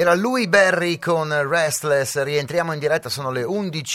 Era lui Berry con Restless. Rientriamo in diretta, sono le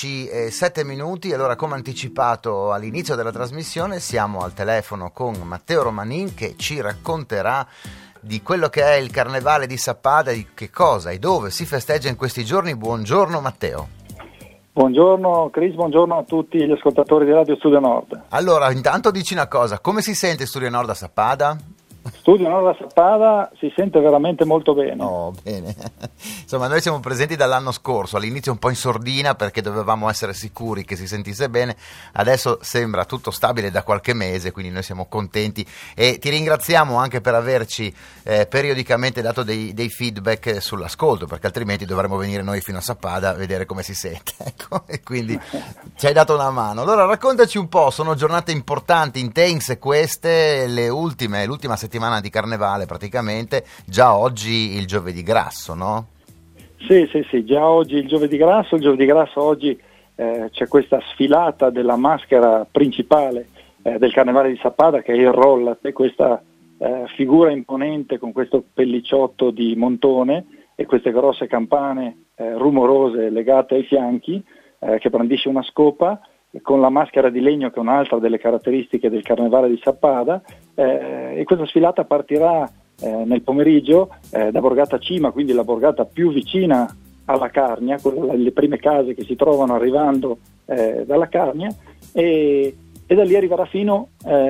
11:07. Allora, come anticipato all'inizio della trasmissione, siamo al telefono con Matteo Romanin, che ci racconterà di quello che è il Carnevale di Sappada, di che cosa e dove si festeggia in questi giorni. Buongiorno Matteo. Buongiorno Chris, buongiorno a tutti gli ascoltatori di Radio Studio Nord. Allora, intanto dici una cosa, come si sente Studio Nord a Sappada? Studio Nord a Sappada si sente veramente molto bene. Oh, bene. Insomma, noi siamo presenti dall'anno scorso, all'inizio un po' in sordina perché dovevamo essere sicuri che si sentisse bene, adesso sembra tutto stabile da qualche mese, quindi noi siamo contenti e ti ringraziamo anche per averci periodicamente dato dei feedback sull'ascolto, perché altrimenti dovremmo venire noi fino a Sappada a vedere come si sente, ecco, e quindi ci hai dato una mano. Allora raccontaci un po', sono giornate importanti, intense queste, l'ultima settimana di Carnevale praticamente, già oggi il Giovedì Grasso, no? Sì, già oggi il Giovedì Grasso oggi c'è questa sfilata della maschera principale del Carnevale di Sappada, che è il Rollat, e questa figura imponente con questo pellicciotto di montone e queste grosse campane rumorose legate ai fianchi, che brandisce una scopa con la maschera di legno, che è un'altra delle caratteristiche del Carnevale di Sappada, e questa sfilata partirà nel pomeriggio da Borgata Cima, quindi la borgata più vicina alla Carnia, le prime case che si trovano arrivando dalla Carnia, e da lì arriverà fino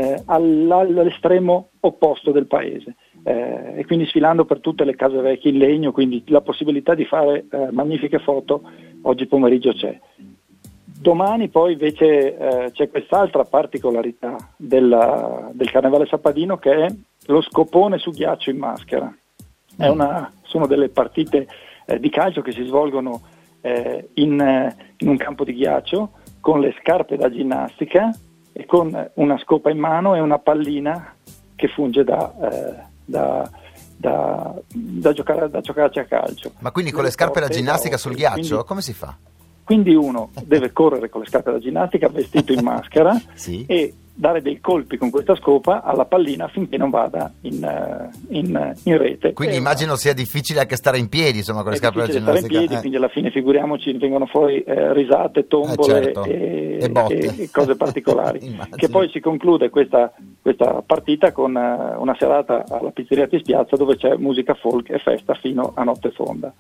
all'estremo opposto del paese, e quindi sfilando per tutte le case vecchie in legno, quindi la possibilità di fare magnifiche foto oggi pomeriggio c'è. Domani poi invece c'è quest'altra particolarità del Carnevale sappadino, che è lo scopone su ghiaccio in maschera. Sono delle partite di calcio che si svolgono in un campo di ghiaccio, con le scarpe da ginnastica e con una scopa in mano e una pallina che funge da giocarci a calcio. Ma quindi con le scarpe da ginnastica sul ghiaccio, come si fa? Quindi uno deve correre con le scarpe da ginnastica vestito in maschera sì, e dare dei colpi con questa scopa alla pallina finché non vada in rete. Quindi immagino sia difficile anche stare in piedi, insomma, con le scarpe da ginnastica. Stare in piedi, quindi alla fine figuriamoci, vengono fuori risate, tombole, certo, e botte. e cose particolari. Che poi si conclude questa partita con una serata alla Pizzeria Tispiazza, dove c'è musica folk e festa fino a notte fonda.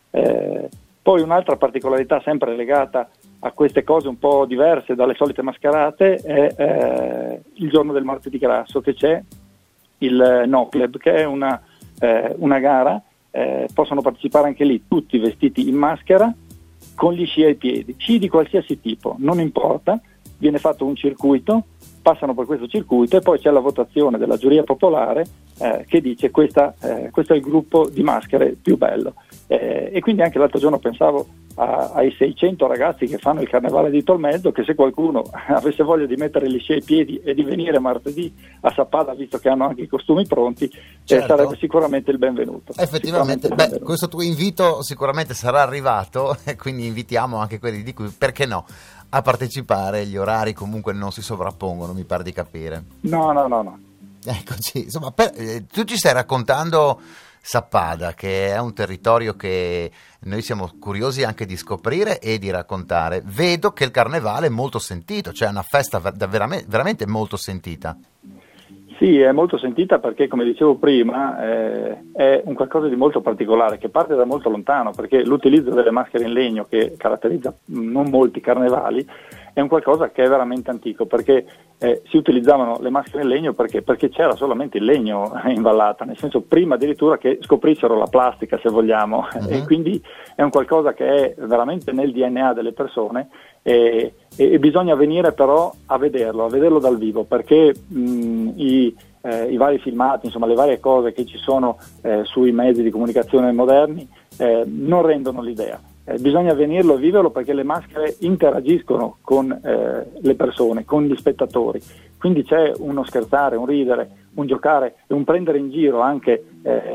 Poi un'altra particolarità sempre legata a queste cose un po' diverse dalle solite mascherate è il giorno del martedì grasso, che c'è il No Club, che è una gara, possono partecipare anche lì tutti vestiti in maschera con gli sci ai piedi, sci di qualsiasi tipo, non importa, viene fatto un circuito, passano per questo circuito e poi c'è la votazione della giuria popolare che dice questo è il gruppo di maschere più bello. E quindi anche l'altro giorno pensavo ai 600 ragazzi che fanno il Carnevale di Tolmezzo, che se qualcuno avesse voglia di mettere gli sci ai piedi e di venire martedì a Sappada, visto che hanno anche i costumi pronti, certo, sarebbe sicuramente il benvenuto. Effettivamente, questo tuo invito sicuramente sarà arrivato, e quindi invitiamo anche quelli di cui, perché no, a partecipare. Gli orari comunque non si sovrappongono, mi pare di capire. No. Eccoci, insomma, tu ci stai raccontando Sappada, che è un territorio che noi siamo curiosi anche di scoprire e di raccontare. Vedo che il Carnevale è molto sentito, cioè è una festa veramente molto sentita. Sì, è molto sentita perché, come dicevo prima, è un qualcosa di molto particolare, che parte da molto lontano, perché l'utilizzo delle maschere in legno, che caratterizza non molti carnevali, è un qualcosa che è veramente antico, perché si utilizzavano le maschere in legno perché c'era solamente il legno in vallata, nel senso prima addirittura che scoprissero la plastica, se vogliamo, e quindi è un qualcosa che è veramente nel DNA delle persone, e bisogna venire però a vederlo dal vivo, perché i vari filmati, insomma le varie cose che ci sono sui mezzi di comunicazione moderni non rendono l'idea. Bisogna venirlo a viverlo, perché le maschere interagiscono con le persone, con gli spettatori, quindi c'è uno scherzare, un ridere, un giocare e un prendere in giro anche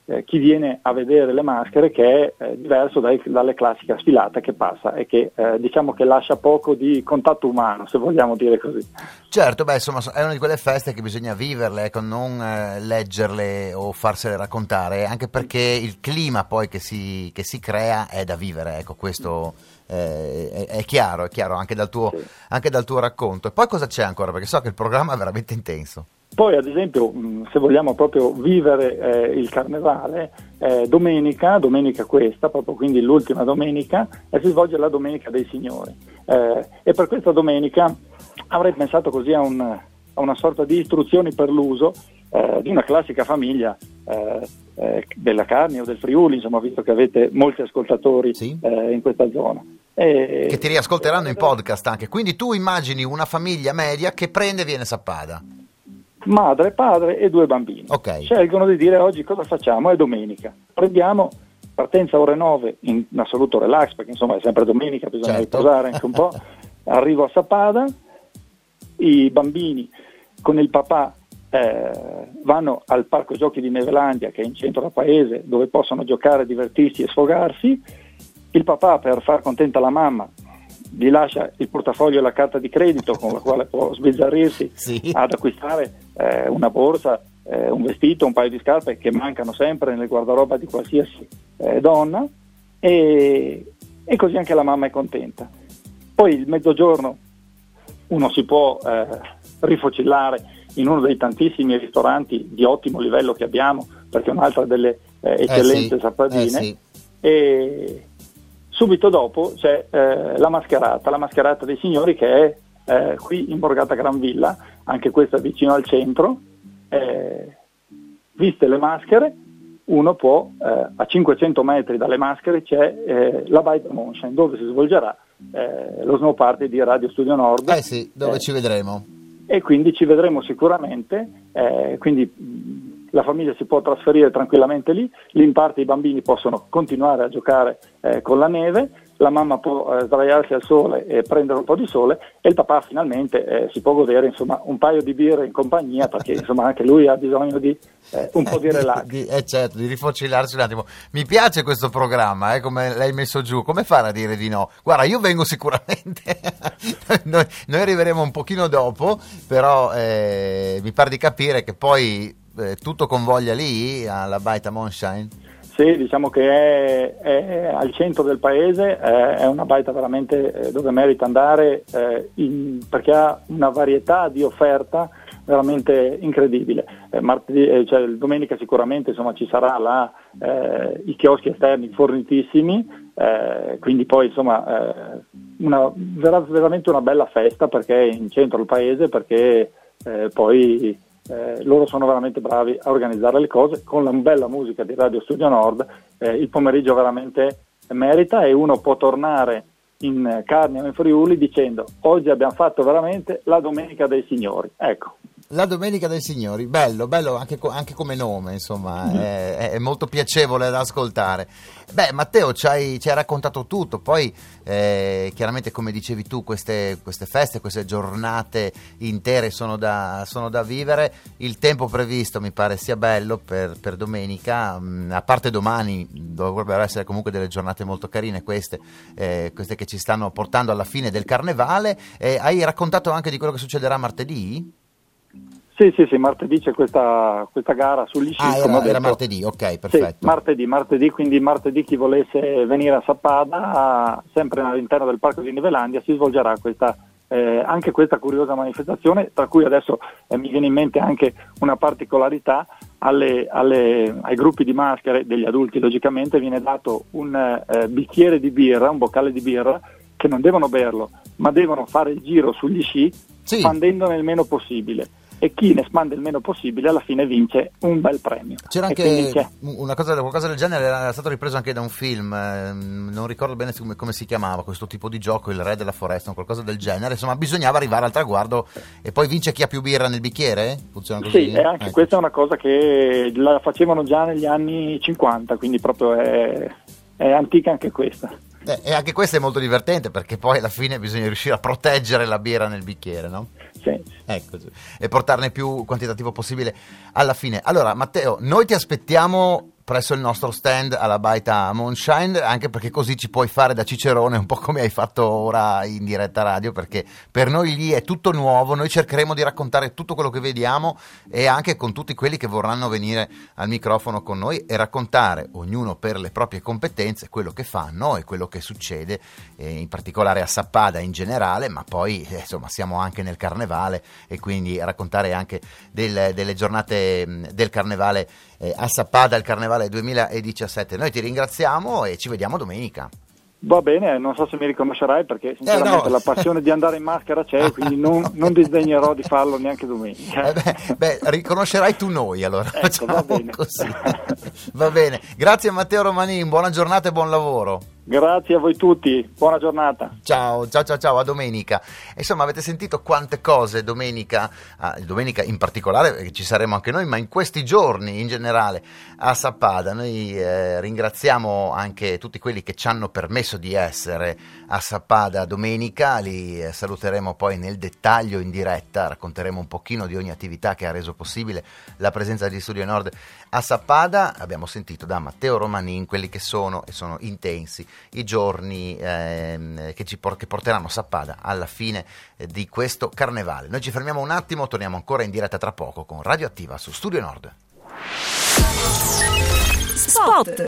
chi viene a vedere le maschere, che è diverso dalle classiche sfilate che passa e che diciamo che lascia poco di contatto umano, se vogliamo dire così. Certo, insomma è una di quelle feste che bisogna viverle, ecco, non leggerle o farsele raccontare, anche perché il clima poi che si crea è da vivere, ecco, questo è chiaro anche dal tuo racconto. E poi cosa c'è ancora? Perché so che il programma è veramente intenso. Poi ad esempio, se vogliamo proprio vivere il carnevale, domenica questa, proprio quindi l'ultima domenica, si svolge la Domenica dei Signori. E per questa domenica avrei pensato così a una sorta di istruzioni per l'uso di una classica famiglia della Carnia o del Friuli, insomma, visto che avete molti ascoltatori in questa zona. Che ti riascolteranno in podcast anche. Quindi tu immagini una famiglia media che prende e viene Sappada. Madre, padre e 2 bambini. Okay. Scelgono di dire: oggi cosa facciamo? È domenica. Prendiamo partenza ore 9 in assoluto relax, perché insomma è sempre domenica, bisogna riposare anche un po'. Arrivo a Sappada, i bambini con il papà vanno al parco giochi di Nevelandia, che è in centro al paese, dove possono giocare, divertirsi e sfogarsi. Il papà, per far contenta la mamma, gli lascia il portafoglio e la carta di credito con la quale può sbizzarrirsi ad acquistare una borsa, un vestito, un paio di scarpe che mancano sempre nel guardaroba di qualsiasi donna, e così anche la mamma è contenta. Poi il mezzogiorno uno si può rifocillare in uno dei tantissimi ristoranti di ottimo livello che abbiamo, perché è un'altra delle eccellenze sappadine, e subito dopo c'è la mascherata dei signori, che è qui in Borgata Gran Villa, anche questa vicino al centro. Viste le maschere, uno può, a 500 metri dalle maschere c'è la Baita Monshine, dove si svolgerà lo snow party di Radio Studio Nord. Dove ci vedremo. E quindi ci vedremo sicuramente, quindi la famiglia si può trasferire tranquillamente lì in parte i bambini possono continuare a giocare con la neve, la mamma può sdraiarsi al sole e prendere un po' di sole, e il papà finalmente si può godere, insomma, un paio di birre in compagnia, perché insomma anche lui ha bisogno di un po' di relax. Certo, di rifocillarsi un attimo. Mi piace questo programma, come l'hai messo giù. Come fare a dire di no? Guarda, io vengo sicuramente. noi arriveremo un pochino dopo, però mi pare di capire che poi tutto convoglia lì alla Baita Monshine. Sì, diciamo che è al centro del paese, è una baita veramente dove merita andare, perché ha una varietà di offerta veramente incredibile. Domenica sicuramente, insomma, ci sarà i chioschi esterni fornitissimi, quindi poi insomma verrà veramente una bella festa, perché è in centro al paese, perché poi loro sono veramente bravi a organizzare le cose con la bella musica di Radio Studio Nord. Il pomeriggio veramente merita, e uno può tornare in Carnia o in Friuli dicendo: oggi abbiamo fatto veramente la Domenica dei Signori. Ecco. La Domenica dei Signori, bello anche come nome, insomma, è molto piacevole da ascoltare. Matteo, ci hai raccontato tutto, poi chiaramente, come dicevi tu, queste feste, queste giornate intere sono da vivere. Il tempo previsto mi pare sia bello per domenica, a parte domani dovrebbero essere comunque delle giornate molto carine queste che ci stanno portando alla fine del carnevale. Hai raccontato anche di quello che succederà martedì? Sì, martedì c'è questa gara sugli sci. Era martedì, ok, perfetto. Sì, martedì, quindi martedì chi volesse venire a Sappada, sempre all'interno del Parco di Nevelandia, si svolgerà anche questa curiosa manifestazione, tra cui adesso mi viene in mente anche una particolarità: ai gruppi di maschere degli adulti logicamente viene dato un bicchiere di birra, un boccale di birra, che non devono berlo, ma devono fare il giro sugli sci spandendone il meno possibile. E chi ne spande il meno possibile alla fine vince un bel premio. C'era anche qualcosa del genere, era stato ripreso anche da un film, non ricordo bene come si chiamava questo tipo di gioco, Il Re della Foresta, qualcosa del genere. Insomma, bisognava arrivare al traguardo e poi vince chi ha più birra nel bicchiere? Funziona così? Sì, anche questa è una cosa che la facevano già negli anni 50, quindi proprio è antica anche questa. E anche questo è molto divertente, perché poi alla fine bisogna riuscire a proteggere la birra nel bicchiere, no? Sì. Ecco, e portarne più quantitativo possibile alla fine. Allora, Matteo, noi ti aspettiamo presso il nostro stand alla baita Moonshine, anche perché così ci puoi fare da cicerone, un po' come hai fatto ora in diretta radio, perché per noi lì è tutto nuovo. Noi cercheremo di raccontare tutto quello che vediamo e anche con tutti quelli che vorranno venire al microfono con noi e raccontare, ognuno per le proprie competenze, quello che fanno e quello che succede, in particolare a Sappada in generale, ma poi insomma siamo anche nel carnevale e quindi raccontare anche delle giornate del carnevale a Sappada, il carnevale 2017. Noi ti ringraziamo e ci vediamo domenica. Va bene, non so se mi riconoscerai perché sinceramente la passione di andare in maschera c'è, quindi non disdegnerò di farlo neanche domenica. Riconoscerai tu noi, allora. Ecco, facciamo va bene. Così. Va bene, grazie Matteo Romanin, buona giornata e buon lavoro. Grazie a voi tutti, buona giornata. Ciao, a domenica. Insomma, avete sentito quante cose domenica in particolare, perché ci saremo anche noi, ma in questi giorni in generale a Sappada. Noi ringraziamo anche tutti quelli che ci hanno permesso di essere a Sappada domenica, li saluteremo poi nel dettaglio in diretta, racconteremo un pochino di ogni attività che ha reso possibile la presenza di Studio Nord a Sappada. Abbiamo sentito da Matteo Romanin quelli che sono intensi i giorni che porteranno a Sappada alla fine di questo carnevale. Noi ci fermiamo un attimo, torniamo ancora in diretta tra poco con Radioattiva su Studio Nord. Spot.